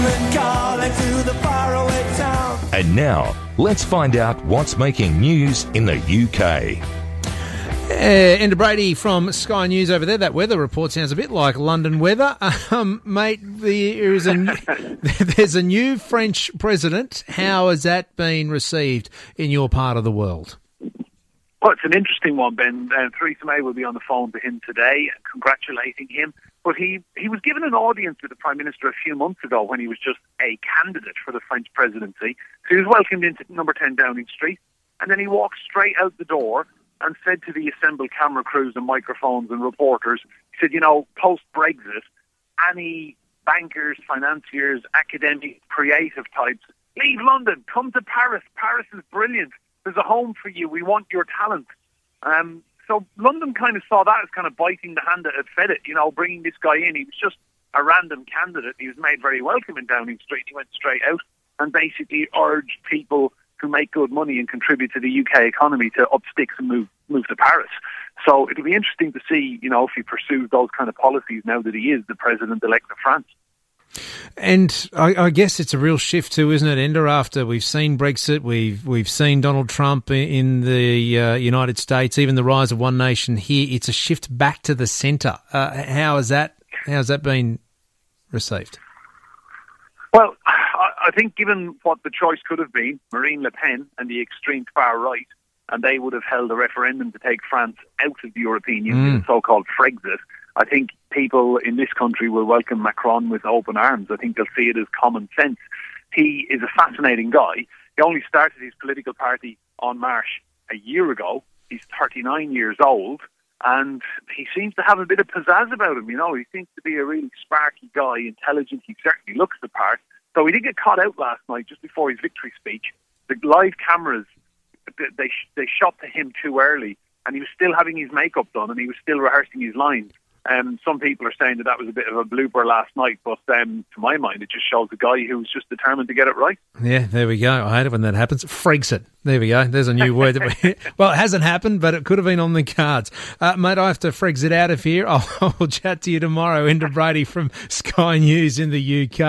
And now, let's find out what's making news in the UK. Enda Brady from Sky News over there. That weather report sounds a bit like London weather. Mate, there's a new French president. How has that been received in your part of the world? Well, it's an interesting one, Ben. Theresa May will be on the phone to him today, congratulating him. But he was given an audience with the Prime Minister a few months ago when he was just a candidate for the French presidency. So he was welcomed into number 10 Downing Street, and then he walked straight out the door and said to the assembled camera crews and microphones and reporters, he said, post-Brexit, any bankers, financiers, academic, creative types, leave London, come to Paris. Paris is brilliant. There's a home for you. We want your talent. So London kind of saw that as kind of biting the hand that had fed it, bringing this guy in. He was just a random candidate. He was made very welcome in Downing Street. He went straight out and basically urged people who make good money and contribute to the UK economy to up sticks and move to Paris. So it'll be interesting to see, if he pursues those kind of policies now that he is the president-elect of France. And I guess it's a real shift too, isn't it, Enda? After we've seen Brexit, we've seen Donald Trump in the United States, even the rise of One Nation here. It's a shift back to the centre. How's that been received? Well, I think given what the choice could have been, Marine Le Pen and the extreme far right, and they would have held a referendum to take France out of the European Union, the so-called Frexit, I think people in this country will welcome Macron with open arms. I think they'll see it as common sense. He is a fascinating guy. He only started his political party En Marche a year ago. He's 39 years old, and he seems to have a bit of pizzazz about him. He seems to be a really sparky guy, intelligent. He certainly looks the part. So he did get caught out last night, just before his victory speech. The live cameras, they shot to him too early, and he was still having his makeup done, and he was still rehearsing his lines. Some people are saying that was a bit of a blooper last night, but to my mind, it just shows a guy who's just determined to get it right. Yeah, there we go. I hate it when that happens. Frexit. There we go. There's a new word. Well, it hasn't happened, but it could have been on the cards. Mate, I have to Frexit out of here. I'll chat to you tomorrow. Enda Brady from Sky News in the UK.